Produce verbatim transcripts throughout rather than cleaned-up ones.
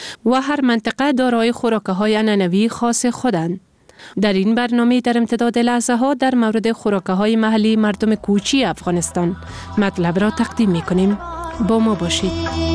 و هر منطقه دارای خوراک‌های عنعنوی خاص خودند. در این برنامه در امتداد لحظه ها در مورد خوراک‌های محلی مردم کوچی افغانستان مطلب را تقدیم می‌کنیم. با ما باشید.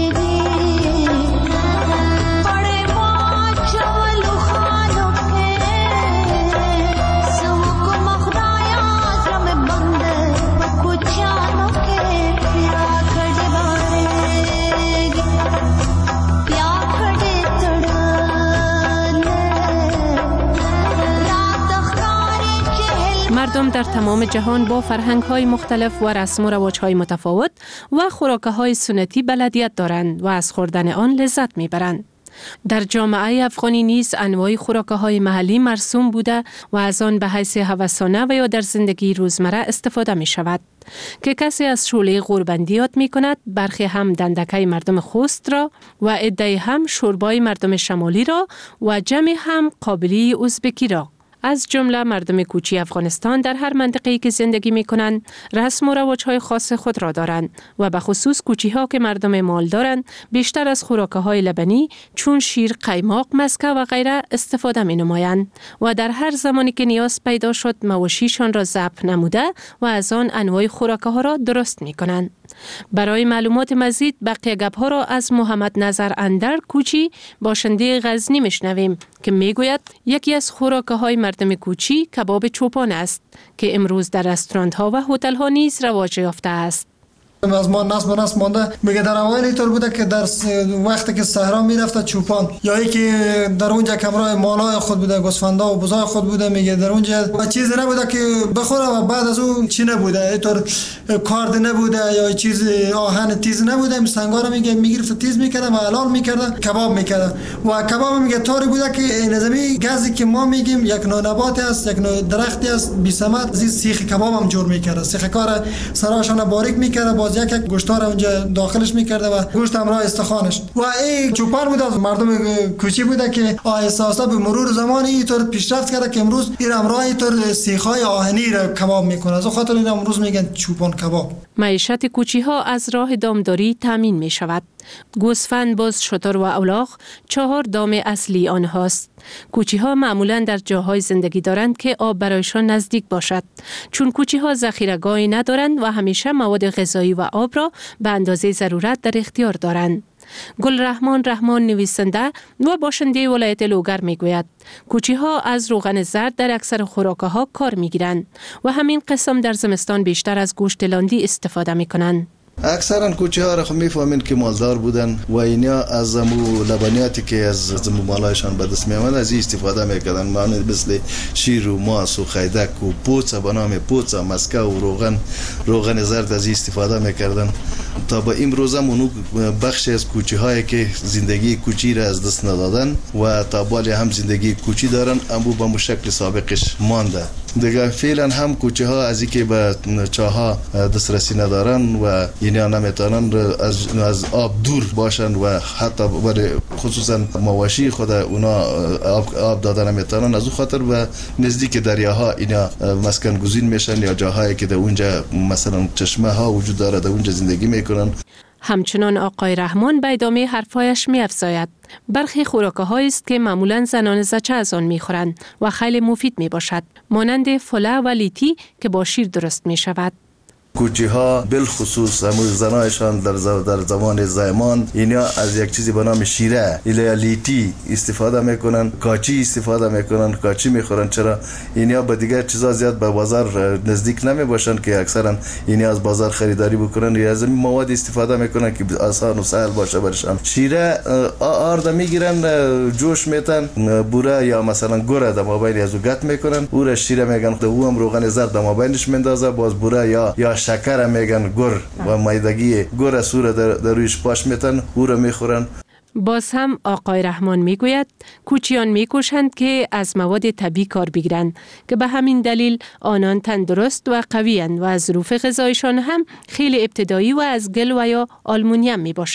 مردم در تمام جهان با فرهنگ‌های مختلف و رسم و رواج‌های متفاوت و خوراک‌های سنتی بلدیت دارند و از خوردن آن لذت می‌برند. در جامعه افغانی نیز انواع خوراک‌های محلی مرسوم بوده و از آن به حیث هوسانه و یا در زندگی روزمره استفاده می‌شود. که کسی از شوله غوربندی یاد می‌کند، برخی هم دندکه مردم خوست را و عده‌ای هم شوربای مردم شمالی را و جمعی هم قابلی ازبکی را. از جمله مردم کوچی افغانستان در هر منطقه‌ای که زندگی می‌کنند رسم و رواج‌های خاص خود را دارند و به خصوص کوچی‌ها که مردم مال دارند بیشتر از خوراک‌های لبنی چون شیر، قیماق، مسکه و غیره استفاده می‌نمایند و در هر زمانی که نیاز پیدا شد مواشیشان را ذبح نموده و از آن انواع خوراک‌ها را درست می‌کنند. برای معلومات مزید بقیه گپ‌ها را از محمد نظر اندر کوچی باشنده غزنی میشنویم که میگوید یکی از خوراک‌های مردم کوچی کباب چوپان است که امروز در رستوران‌ها و هتل‌ها نیز رواج یافته است. از ما نسل به نسل مانده. میگه در اوایل اینطور بوده که در وقتی که صحرا میرفته چوپان یا یکی در اونجا کمرای مالای خود بوده، گوسفندا و بزای خود بوده، میگه در اونجا چیزی نبوده که بخوره و بعد از اون چی نبوده، اینطور کارد نبوده یا چیز آهن تیز نبوده، سنگار میگه میگرفت تیز میکرده و حلال میکرده، کباب میکرده و کباب میگه طوری بوده که نظامی گازی که ما میگیم یک نوع نباتی است، یک نوع درختی است بی ثمر، از سیخ کباب هم جور میکرده، سیخ کار سراشون باریک میکرده، باز یک گوشتار اونجا داخلش میکرده و گوشت همراه استخوانش و این چوپان بود. از مردم کوچی بوده که آهسته به مرور زمان اینطور پیشرفت کرده که امروز این همراه اینطور سیخ‌های آهنی را کباب میکنه، از خاطر این امروز میگن چوپان کباب. معیشت کوچی ها از راه دامداری تامین می شود. گوسفند، بز، شتر و الاغ چهار دام اصلی آنهاست. کوچی ها معمولا در جاهای زندگی دارند که آب برایشان نزدیک باشد، چون کوچی ها ذخیره‌گاهی ندارند و همیشه مواد غذایی و آب را به اندازه ضرورت در اختیار دارند. گل رحمان رحمان نویسنده و باشنده ولایت لوگر میگوید کوچی ها از روغن زرد در اکثر خوراکه ها کار میگیرند و همین قسم در زمستان بیشتر از گوشت لاندی استفاده میکنند. اکثرا کوچه ها را خب میفهمین که مالدار بودن و اینا از زمو لبنیاتی که از زمو مالایشان به دست می آمد از این استفاده میکردن، مانند مثل شیر و ماس و خیدک و پوڅه به نام پوڅه، مسکه و روغن روغن زرد از این استفاده میکردن. تا به امروز هم اونو بخشی از کوچه هایی که زندگی کوچی را از دست ندادن و تا بالی هم زندگی کوچی دارن، اما به مشکل سابقش مانده. دیگه فعلا هم کوچه ها از اینکه به چاها دسترسی ندارن و اینا نمیتونن از از آب دور باشن و حتی برای خصوصا مواشی خود اونا آب, آب دادن نمیتونن، از اون خاطر و نزدیک دریاها اینا مسکن گزین میشن یا جاهایی که در اونجا مثلا چشمه ها وجود داره در اونجا زندگی میکنن. همچنان آقای رحمان به ادامه حرفایش می افزاید برخی خوراکه هایی است که معمولا زنان زچه از آن می خورند و خیلی مفید می باشد، مانند فله و لیتی که با شیر درست می شود. کوچی ها بالخصوص همون زنایشان در در زمان زایمان اینا از یک چیزی به نام شیره یا لیتی استفاده میکنن، کاچی استفاده میکنن، کاچی میخورن. چرا؟ اینا با دیگر چیزا زیاد به بازار نزدیک نمی باشن که اکثرا اینا از بازار خریداری بکنن یا از این مواد استفاده میکنن که آسان و سهل باشه برشان. شیره آرد میگیرن، جوش میتن، بوره یا مثلا گوره در مابین ازو گت میکنن، او شیره میگن، او هم روغن زرد در مابینش میندازه، باز بوره یا یا شکر میگن گر و مایدگی گر سوره در, در رویش پاش میتن، او را میخورن. باز هم آقای رحمان میگوید کوچیان میکوشند که از مواد طبیعی کار بگیرند که به همین دلیل آنان تندرست و قوی اند و ظروف غذایشان هم خیلی ابتدایی و از گل و یا آلومینیوم می باشد.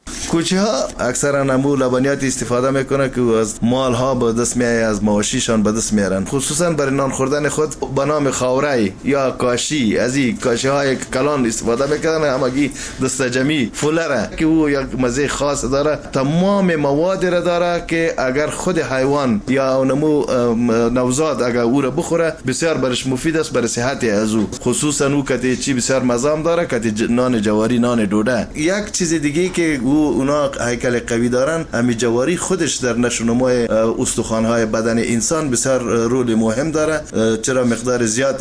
کوچی ها اکثرا نمو لبنیات استفاده میکنه که از مال ها به دست میای، از مواشیشان به دست میارن، خصوصا برای نان خوردن خود به نام خاوره یا کاشی. از این کاشی های کلان استفاده میکنن، همگی دستجمی فولره که او یک مزه خاص داره، تمام مواد را داره که اگر خود حیوان یا نمو نوزاد اگر او را بخوره بسیار برش مفید است برای صحت از او. خصوصا او کتی چی بسیار مزام داره، کتی نان جواری، نان دوده. یک چیز دیگه که او اونا هیکل قوی دارن، همین جواری خودش در نشونمای استخوان‌های بدن انسان بسیار رول مهم داره، چرا مقدار زیاد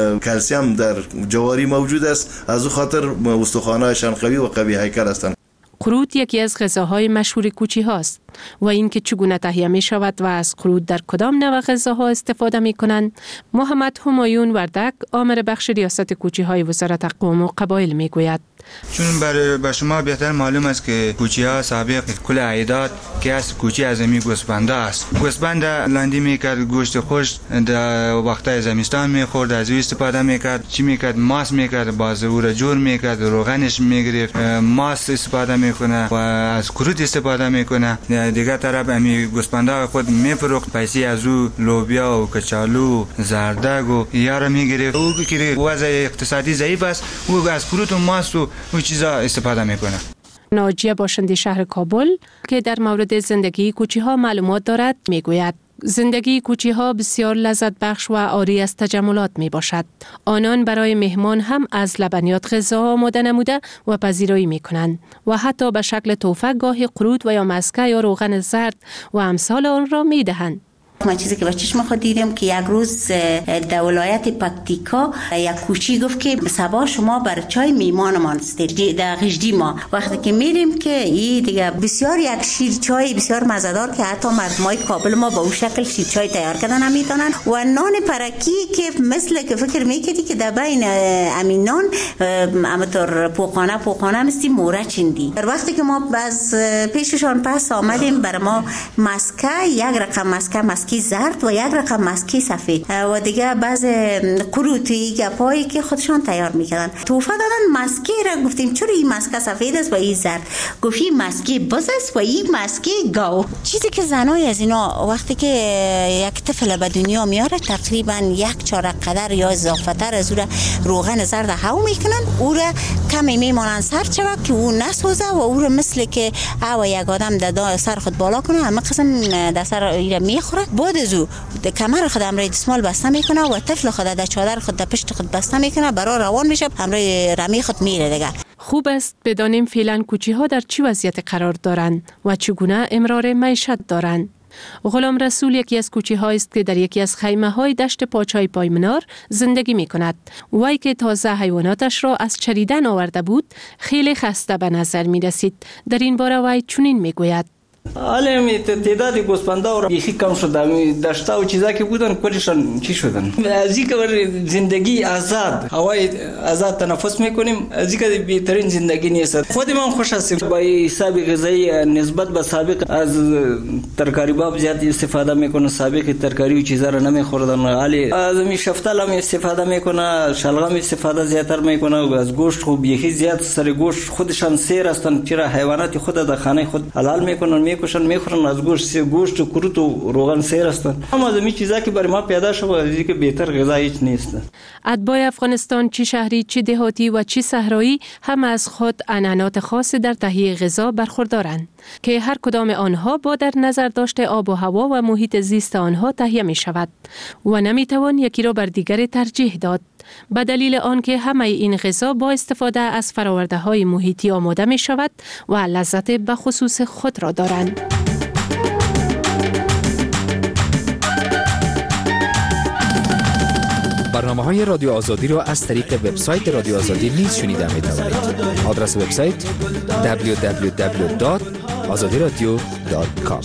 کلسیم در جواری موجود است، از او خاطر استخوان‌هایشان قوی و قوی هیکل هستند. قروت یکی از غذاهای مشهور کوچی هاست و اینکه چگونه تهیه می شود و از قروت در کدام نوع غذاها استفاده می کنند، محمد همایون وردک آمر بخش ریاست کوچی های وزارت قوم و قبایل می گوید. چون برای به شما بهتر معلوم است که کوچی ها سابق کل عیدات که از کوچی از امی گوسفنده است. گوسفند لندی میکرد، گوشت خوش در وقتای زمستان میخورد، از او استفاده میکرد. چی میکرد؟ ماست میکرد، باز او را جور میکرد، روغنش میگرفت، ماست استفاده میکنه و از کروت استفاده میکنه. دیگه طرف امی گوسفنده خود میفروخت، پیسه از او لوبیا و کچالو، زردگ و یارا میگرفت. او که وضع اقتصادی ضعیف است، او از کروت و ماست و او چیزا استفاده میکنه. ناجیه باشنده شهر کابل که در مورد زندگی کوچی ها معلومات دارد میگوید زندگی کوچی ها بسیار لذت بخش و عاری از تجملات می باشد. آنان برای مهمان هم از لبنیات غذا آماده نموده و پذیرایی می کنند و حتی به شکل تحفه گاهی قروت و یا مسکه یا روغن زرد و امثال آن را می دهند. من چیزی که با چشم خود دیدم که یک روز در ولایت پکتیکا یک کوچی گفت که صبح شما بر چای میمانمان هستید در غجدی ما. وقتی که میریم که این دیگه بسیار یک شیر چای بسیار مزه‌دار که حتی مردمای کابل ما با اون شکل شیر چای تیار کردن نمیتونن و نان پرکی که مثل که فکر میکردی که در بین امین نان امطور پوخانه پوخانه مستی موره چندی. در وقتی که ما از پیششان پس آمدیم بر ما مسکه یک رقم مسکه مسکه زرد و یک رقم مسکی سفید و دیگه بعض کروتی گپایی که خودشان تیار میکردن. توفه دادن مسکی را، گفتیم چرا این مسکه سفید است و این زرد؟ گفت این مسکی بز است و این مسکی گاو. چیزی که زنای از اینا وقتی که یک طفل به دنیا میاره تقریبا یک چهارک قدر یا اضافه تر از او روغن زرد هاو میکنن، او را کمی میمانن سر چوه که او نسوزه و او را مثل که او یک آدم در سر خود بالا کنه همه قسم در سر ایره میخوره. بعد از او کمر خود امرای دستمال بسته میکنه و طفل خود در چادر خود در پشت خود بسته میکنه، برای روان میشه امرای رمی خود میره دیگه. خوب است بدانیم فعلا کوچی ها در چه وضعیت قرار دارند و چگونه امرار معیشت دارند. غلام رسول یکی از کوچی ها است که در یکی از خیمه های دشت پاچای پایمنار زندگی می کند. وی که تازه حیواناتش را از چریدن آورده بود خیلی خسته به نظر می رسید. در این باره وی چنین می گوید: حالا تعداد گوسفندا را یخی کم شده، داشتا و چیزا که بودن کلشان چی شدن. از این که زندگی آزاد، هوای آزاد تنفس میکنیم، از این که بهترین زندگی نیست. خود من خوش هستم با حساب غذایی نسبت به سابق از ترکاری باب زیاد استفاده میکنه. سابق ترکاری و چیزا را نمیخوردن، ولی از می شفتال هم استفاده میکنه، شلغم استفاده زیاتر میکنه. از گوشت خوب یخی زیاد سر گوشت خودشان سیر هستن، چرا حیوانات خود در خانه خود حلال میکنن، میکشن میخورن. از گوشت گوشت و کروت و روغن سیر هستن. اما از می چیزا که برای ما پیدا شده از اینکه بهتر غذا هیچ نیست. اتباع افغانستان چه شهری چه دهاتی و چه صحرایی هم از خود عنعنات خاص در تهیه غذا برخوردارند که هر کدام آنها با در نظر داشته آب و هوا و محیط زیست آنها تهیه می شود و نمی توان یکی را بر دیگر ترجیح داد، به دلیل آنکه همه این غذا با استفاده از فراورده های محیطی آماده می شود و لذت به خصوص خود را دارند. برنامه‌های رادیو آزادی را از طریق وبسایت رادیو آزادی نیز شنیده می‌توانید. آدرس وبسایت دبلیو دبلیو دبلیو دات آزادی رادیو دات کام.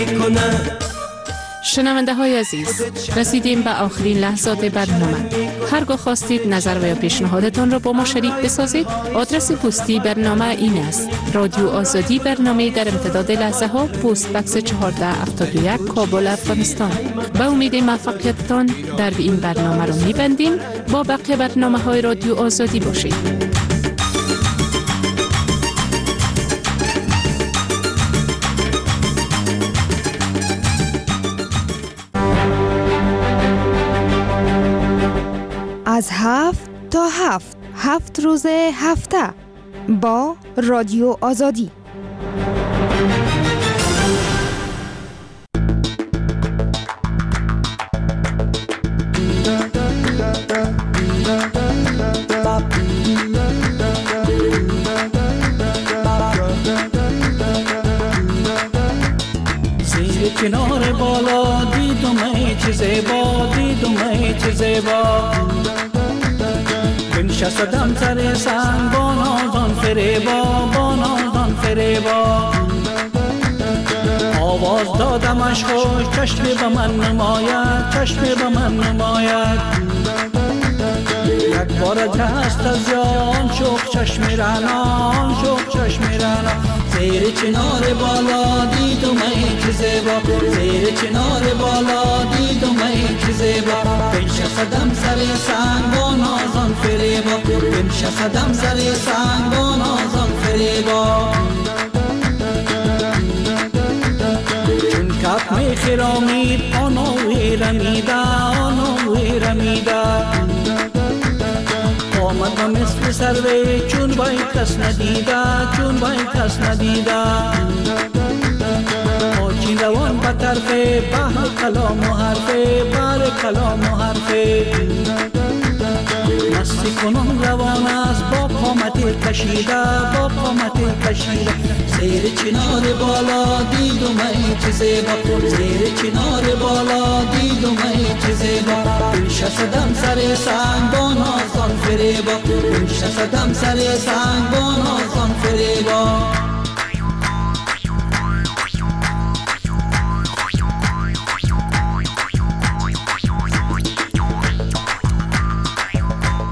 شنونده های عزیز، رسیدیم به آخرین لحظات برنامه. هرگاه خواستید نظر و یا پیشنهادتان را با ما شریک بسازید، آدرس پستی برنامه این است: رادیو آزادی، برنامه در امتداد لحظه ها، پست بکس چهارده هفتاد و یک، کابل، افغانستان. به امید موفقیتتان در این برنامه را می‌بندیم. با بقیه برنامه‌های رادیو آزادی باشید. از هفت تا هفت هفت روز هفته با رادیو آزادی. زیر کنار بالا دیدم ای چه زیبا، دیدم ای چه زیبا، بنشستم سر سنگ با نازان فریبا، با نازان فریبا، آواز دادمش خوش چشم به من نماید، چشم به من نماید، یک بار دست از جان شوق چشم رعنان، شوق چشم رعنان، زیر چنار بالا دیدم ای که زیبا، زیر چنار بالا دیدم ای که زیبا، بنشستم سر سنگ با نازان فریبا، بنشستم سر سنگ با نازان فریبا، چون کف می خرامید آنوی رمیده، آنوی رمیده، آمد و مثل سروی چون بای کس ندیده، چون بای کس ندیده، آچین روان به طرف بحر کلام و حرفه، بحر کلام و حرفه، مستی کنم روان است با قامت کشیده، با قامت کشیده، زیر چنار بالا دیدم ای چه زیبا، زیر چنار بالا دیدم ای چه زیبا، بنشستم سر سنگ با نازان فریبا، بنشستم سر سنگ با نازان فریبا.